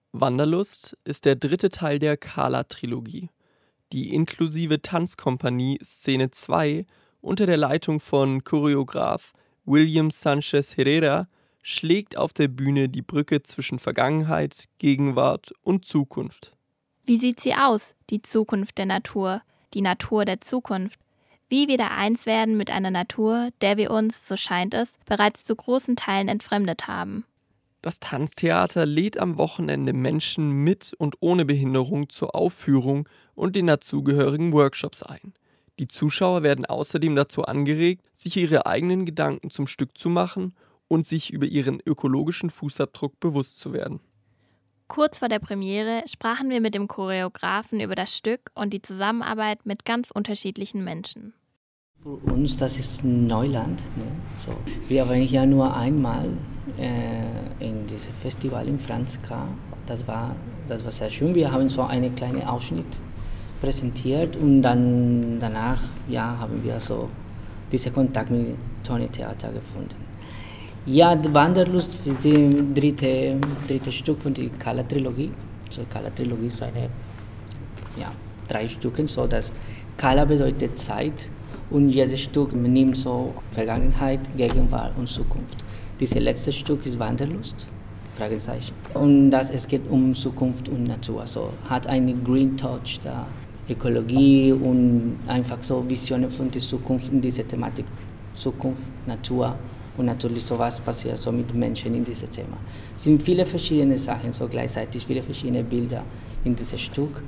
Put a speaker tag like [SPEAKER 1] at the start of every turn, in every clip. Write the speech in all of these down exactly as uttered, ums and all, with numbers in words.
[SPEAKER 1] Wanderlust ist der dritte Teil der Kala-Trilogie. Die inklusive Tanzkompanie Szene zwei unter der Leitung von Choreograf William Sanchez Herrera schlägt auf der Bühne die Brücke zwischen Vergangenheit, Gegenwart und Zukunft.
[SPEAKER 2] Wie sieht sie aus, die Zukunft der Natur, die Natur der Zukunft? Wie wieder eins werden mit einer Natur, der wir uns, so scheint es, bereits zu großen Teilen entfremdet haben.
[SPEAKER 1] Das Tanztheater lädt am Wochenende Menschen mit und ohne Behinderung zur Aufführung und den dazugehörigen Workshops ein. Die Zuschauer werden außerdem dazu angeregt, sich ihre eigenen Gedanken zum Stück zu machen und sich über ihren ökologischen Fußabdruck bewusst zu werden.
[SPEAKER 2] Kurz vor der Premiere sprachen wir mit dem Choreografen über das Stück und die Zusammenarbeit mit ganz unterschiedlichen Menschen.
[SPEAKER 3] Für uns das ist Neuland. Ne? So, wir waren ja nur einmal äh, in diesem Festival in Franska. Das war, das war sehr schön. Wir haben so einen kleinen Ausschnitt präsentiert und dann danach ja, haben wir so diesen Kontakt mit Tony Theater gefunden. Ja, die Wanderlust ist das dritte, dritte Stück von der Kala-Trilogie. So, Kala-Trilogie ist eine, ja, drei Stücke. So, das Kala bedeutet Zeit und jedes Stück nimmt so Vergangenheit, Gegenwart und Zukunft. Dieses letzte Stück ist Wanderlust, Fragezeichen. Und das, es geht um Zukunft und Natur. So, hat einen Green Touch da, Ökologie und einfach so Visionen von der Zukunft und dieser Thematik Zukunft, Natur. Und natürlich so was passiert so mit Menschen in diesem Thema. Es sind viele verschiedene Sachen, so gleichzeitig viele verschiedene Bilder in diesem Stück.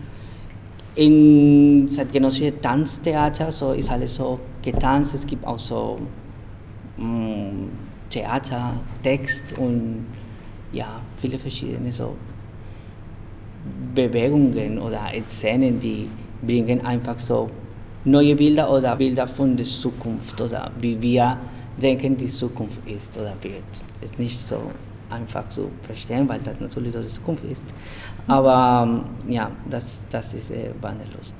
[SPEAKER 3] In zeitgenössischen Tanztheater so ist alles so getanzt, es gibt auch so mh, Theater, Text und ja, viele verschiedene so Bewegungen oder Szenen, die bringen einfach so neue Bilder oder Bilder von der Zukunft oder wie wir denken, die Zukunft ist oder wird. Es ist nicht so einfach zu verstehen, weil das natürlich die Zukunft ist. Aber ja, das, das ist äh, Wanderlust.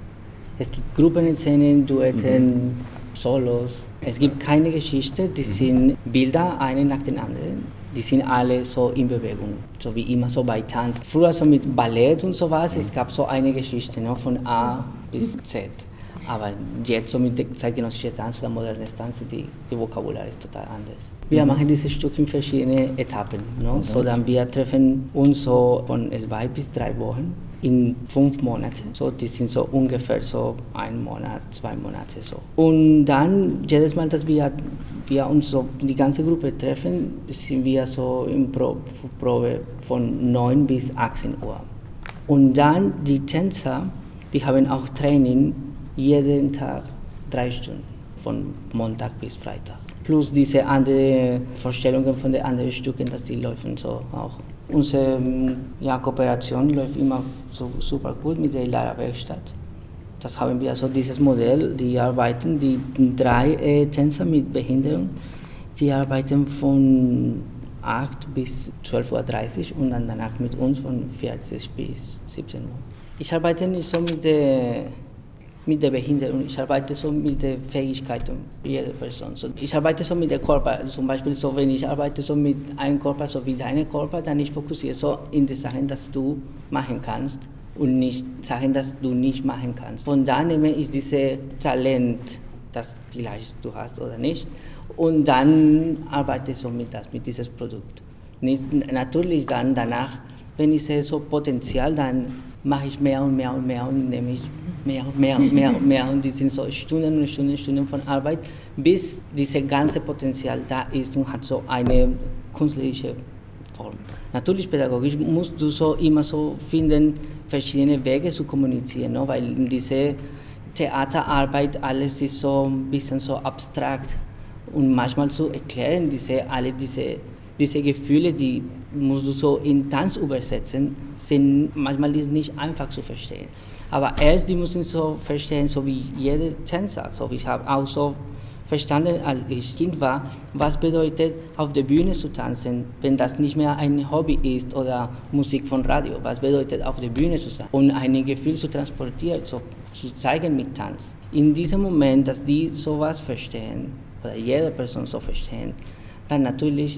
[SPEAKER 3] Es gibt Gruppenszenen, Duetten, mhm. Solos. Es gibt keine Geschichte, die sind Bilder, eine nach den anderen. Die sind alle so in Bewegung, so wie immer so bei Tanz. Früher so mit Ballett und sowas, mhm. es gab so eine Geschichte, ne, von A bis Z. Aber jetzt so mit der zeitgenössischen Tanz oder modernen Tanz, die, die Vokabular ist total anders. Wir mhm. machen dieses Stück in verschiedenen Etappen. No? Mhm. So dann wir treffen uns so von zwei bis drei Wochen in fünf Monate. So, die sind so ungefähr so ein Monat, zwei Monate so. Und dann jedes Mal, dass wir, wir uns so die ganze Gruppe treffen, sind wir so in Pro, Probe von neun bis achtzehn Uhr. Und dann die Tänzer, die haben auch Training jeden Tag drei Stunden, von Montag bis Freitag. Plus diese anderen Vorstellungen von den anderen Stücken, dass die laufen so auch. Unsere ja, Kooperation läuft immer so super gut mit der Lara Werkstatt. Das haben wir also dieses Modell, die arbeiten, die drei äh, Tänzer mit Behinderung, die arbeiten von acht bis zwölf Uhr dreißig und dann danach mit uns von vierzig bis siebzehn Uhr. Ich arbeite nicht so mit der mit der Behinderung, ich arbeite so mit der Fähigkeit jeder Person. So, ich arbeite so mit dem Körper, zum Beispiel so, wenn ich arbeite so mit einem Körper, so wie deinem Körper, dann ich fokussiere so in die Sachen, dass du machen kannst und nicht Sachen, dass du nicht machen kannst. Von da nehme ich dieses Talent, das vielleicht du hast oder nicht, und dann arbeite ich so mit das, mit diesem Produkt. Nicht, natürlich dann danach, wenn ich sehe so Potenzial, dann mache ich mehr und mehr und mehr und nehme ich mehr und mehr und mehr und mehr und die sind so Stunden und Stunden und Stunden von Arbeit, bis dieses ganze Potenzial da ist und hat so eine künstlerische Form. Natürlich pädagogisch musst du so immer so finden, verschiedene Wege zu kommunizieren, no? Weil in dieser Theaterarbeit alles ist so ein bisschen so abstrakt und manchmal zu erklären, diese, alle diese Diese Gefühle, die musst du so in Tanz übersetzen, sind manchmal ist nicht einfach zu verstehen. Aber erst die müssen so verstehen, so wie jeder Tänzer. So, ich habe auch so verstanden, als ich Kind war, was bedeutet auf der Bühne zu tanzen, wenn das nicht mehr ein Hobby ist oder Musik von Radio. Was bedeutet auf der Bühne zu sein und ein Gefühl zu transportieren, so zu zeigen mit Tanz. In diesem Moment, dass die sowas verstehen oder jede Person so verstehen, dann natürlich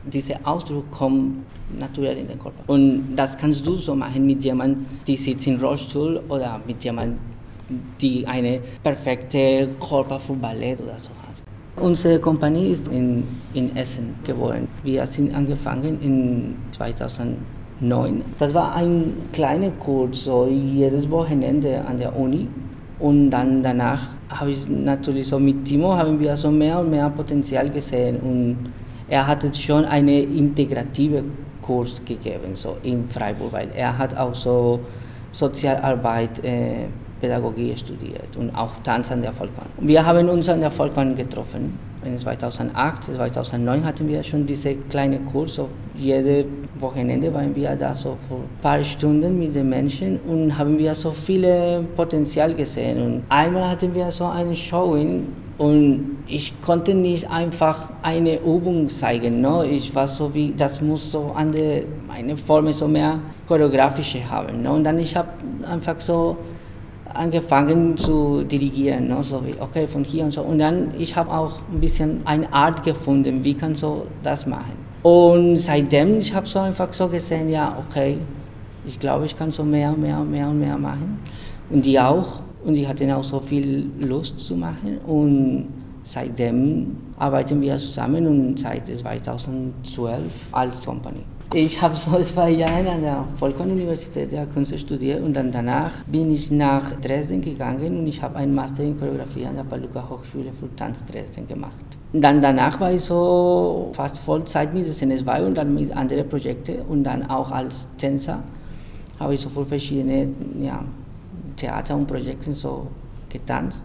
[SPEAKER 3] dieser Ausdruck kommt natürlich in den Körper. Und das kannst du so machen mit jemandem, der sitzt im Rollstuhl oder mit jemandem, der eine perfekte Körper für Ballett oder so hat. Unsere Kompanie ist in, in Essen geboren. Wir sind angefangen in zweitausendneun. Das war ein kleiner Kurs, so jedes Wochenende an der Uni. Und dann danach habe ich natürlich so mit Timo haben wir so mehr und mehr Potenzial gesehen. Und er hatte schon einen integrativen Kurs gegeben, so in Freiburg, weil er hat auch so Sozialarbeit, äh, Pädagogik studiert und auch Tanz an der Volkwang. Wir haben uns an der Volkwang getroffen. In zweitausendacht, zweitausendneun hatten wir schon diese kleine Kurs. So jede Wochenende waren wir da so für ein paar Stunden mit den Menschen und haben wir so viele Potenzial gesehen. Und einmal hatten wir so eine Showing und ich konnte nicht einfach eine Übung zeigen. No? Ich war so wie, das muss so eine, eine Form so mehr choreografische haben. No? Und dann ich habe einfach so angefangen zu dirigieren, no? So wie, okay, von hier und so. Und dann, ich habe auch ein bisschen eine Art gefunden, wie kann so das machen. Und seitdem, ich habe so einfach so gesehen, ja, okay, ich glaube, ich kann so mehr, mehr, mehr und mehr machen. Und die auch. Und die hatten auch so viel Lust zu machen. Und seitdem arbeiten wir zusammen und seit zweitausendzwölf als Company. Ich habe so zwei Jahre an der Volkwang-Universität der Künste studiert und dann danach bin ich nach Dresden gegangen und ich habe einen Master in Choreografie an der Palluca-Hochschule für Tanz Dresden gemacht. Dann danach war ich so fast Vollzeit mit S N zwei und dann mit anderen Projekten und dann auch als Tänzer habe ich so für verschiedene ja, Theater und Projekte so getanzt.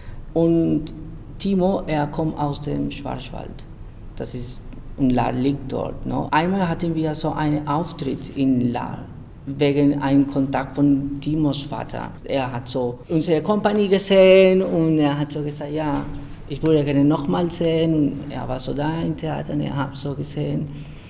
[SPEAKER 3] Und Timo, er kommt aus dem Schwarzwald. Das ist Und Lahr liegt dort. No? Einmal hatten wir so einen Auftritt in Lahr, wegen einem Kontakt von Timos Vater. Er hat so unsere Kompanie gesehen und er hat so gesagt, ja, ich würde gerne nochmal sehen. Und er war so da im Theater und er hat so gesehen.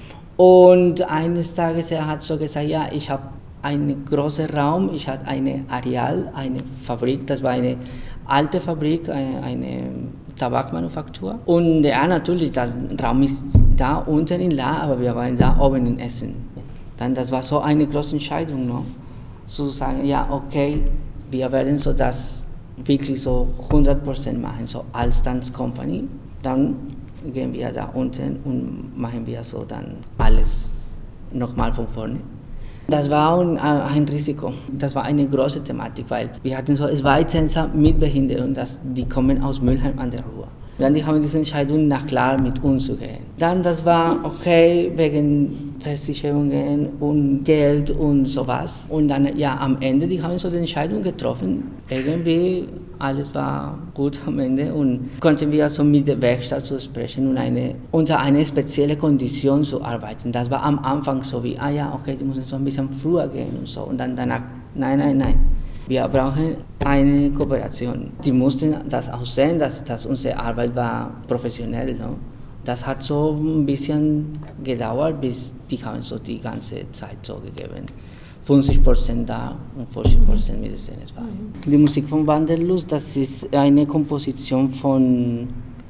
[SPEAKER 3] Und eines Tages er hat so gesagt, ja, ich habe einen großen Raum, ich hatte eine Areal, eine Fabrik, das war eine alte Fabrik, eine, eine Tabakmanufaktur. Und ja, natürlich, das Raum ist da unten in Lahr, aber wir waren da oben in Essen. Dann, das war so eine große Entscheidung, no? Zu sagen, ja, okay, wir werden so das wirklich so hundert Prozent machen, so als Tanzcompany. Dann gehen wir da unten und machen wir so dann alles nochmal von vorne. Das war ein, ein Risiko. Das war eine große Thematik, weil wir hatten so zwei Tänzer mit Behinderung, das, die kommen aus Mülheim an der Ruhr. Dann die haben diese Entscheidung nach Lahr mit uns zu gehen. Dann das war okay wegen Versicherungen und Geld und sowas. Und dann ja am Ende die haben so die Entscheidung getroffen. Irgendwie alles war gut am Ende und konnten wir so mit der Werkstatt zu sprechen und eine unter eine spezielle Kondition zu arbeiten. Das war am Anfang so wie ah ja okay, die müssen so ein bisschen früher gehen und so und dann danach nein nein nein. Wir brauchen eine Kooperation. Die mussten das auch sehen, dass, dass unsere Arbeit war professionell. No? Das hat so ein bisschen gedauert, bis die haben so die ganze Zeit so gegeben. fünfzig Prozent da und vierzig Prozent mit S N zwei. Die Musik von Wanderlust, das ist eine Komposition von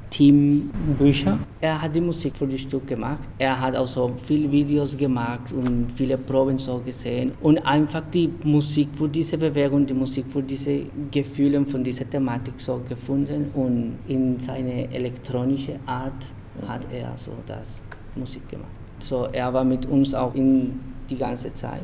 [SPEAKER 3] Tim Bücher. Er hat die Musik für das Stück gemacht. Er hat auch so viele Videos gemacht und viele Proben so gesehen. Und einfach die Musik für diese Bewegung, die Musik für diese Gefühle von dieser Thematik so gefunden. Und in seine elektronische Art hat er so das Musik gemacht. So, er war mit uns auch in die ganze Zeit.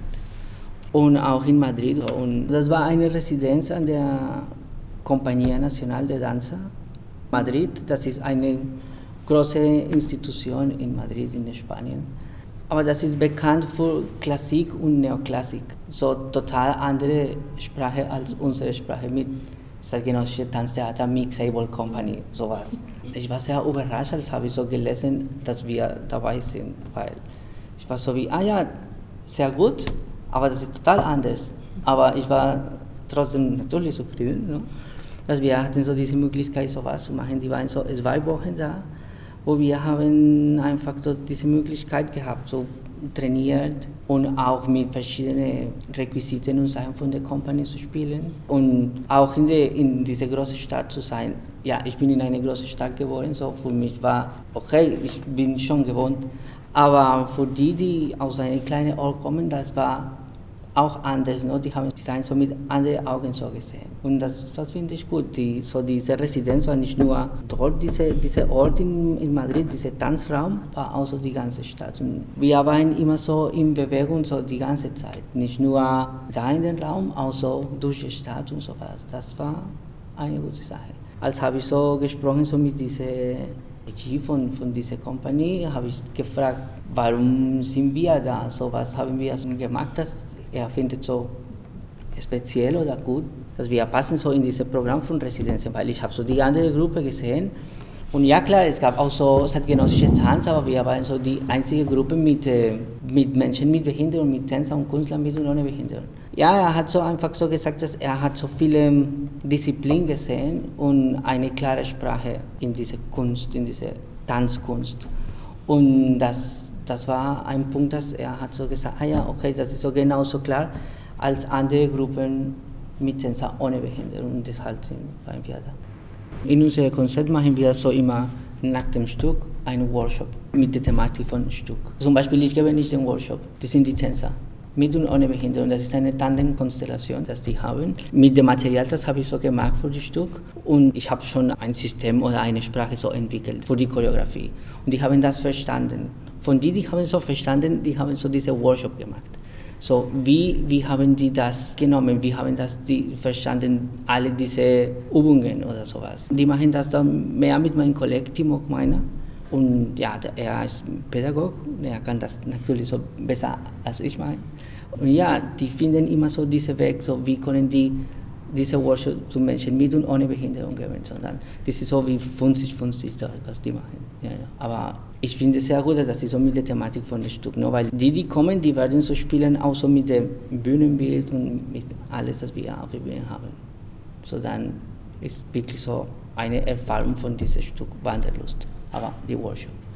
[SPEAKER 3] Und auch in Madrid. Und das war eine Residenz an der Compañía Nacional de Danza. Madrid, das ist eine große Institution in Madrid, in Spanien. Aber das ist bekannt für Klassik und Neoklassik. So total andere Sprache als unsere Sprache mit zeitgenössische Tanztheater, Mixable Company, sowas. Ich war sehr überrascht, als habe ich so gelesen, dass wir dabei sind, weil ich war so wie, ah ja, sehr gut, aber das ist total anders. Aber ich war trotzdem natürlich zufrieden. No? Dass wir hatten so diese Möglichkeit, sowas zu machen. Die waren so zwei Wochen da, wo wir haben einfach so diese Möglichkeit gehabt, so trainiert und auch mit verschiedenen Requisiten und Sachen von der Company zu spielen und auch in, der, in dieser großen Stadt zu sein. Ja, ich bin in einer großen Stadt geboren, so für mich war okay, ich bin schon gewohnt Aber für die, die aus einem kleinen Ort kommen, das war auch anders. No? Die haben Design so mit anderen Augen so gesehen. Und das, das finde ich gut. Die, so diese Residenz war nicht nur dort, diese, dieser Ort in, in Madrid, dieser Tanzraum, war auch so die ganze Stadt. Und wir waren immer so in Bewegung so die ganze Zeit. Nicht nur da in den Raum, auch so durch die Stadt und so was. Das war eine gute Sache. Als habe ich so gesprochen so mit dieser Von, von dieser Kompanie, habe ich gefragt, warum sind wir da, so was haben wir so gemacht, dass er findet so speziell oder gut, dass wir passen so in dieses Programm von Residenzen, weil ich habe so die andere Gruppe gesehen und ja klar, es gab auch so zeitgenössische Tanz, aber wir waren so die einzige Gruppe mit, mit Menschen mit Behinderung, mit Tänzer und Künstlern mit und ohne Behinderung. Ja, er hat so einfach so gesagt, dass er hat so viele Disziplinen gesehen und eine klare Sprache in dieser Kunst, in dieser Tanzkunst. Und das, das war ein Punkt, dass er hat so gesagt, ah ja, okay, das ist so genauso klar als andere Gruppen mit Tänzer ohne Behinderung. Und deshalb waren wir da. In unserem Konzert machen wir so immer nach dem Stück einen Workshop mit der Thematik von Stück. Zum Beispiel, ich gebe nicht den Workshop, das sind die Tänzer. Mit und ohne Behinderung, das ist eine Tandemkonstellation, das die haben. Mit dem Material, das habe ich so gemacht für das Stück und ich habe schon ein System oder eine Sprache so entwickelt für die Choreografie und die haben das verstanden. Von die, die haben so verstanden, die haben so diesen Workshop gemacht. So, wie, wie haben die das genommen, wie haben das die verstanden, alle diese Übungen oder sowas. Die machen das dann mehr mit meinem Kollegen Timo Meiner. Und ja, er ist Pädagoge, er kann das natürlich so besser als ich meine. Und ja, die finden immer so diesen Weg, so wie können die diese Workshop zu Menschen mit und ohne Behinderung geben. Sondern das ist so wie fünfzig fünfzig, was die machen. Ja, ja. Aber ich finde es sehr gut, dass sie so mit der Thematik von dem Stück, no? Weil die, die kommen, die werden so spielen, auch so mit dem Bühnenbild und mit alles, was wir auf der Bühne haben. So dann ist wirklich so eine Erfahrung von diesem Stück Wanderlust. Aber die Workshop.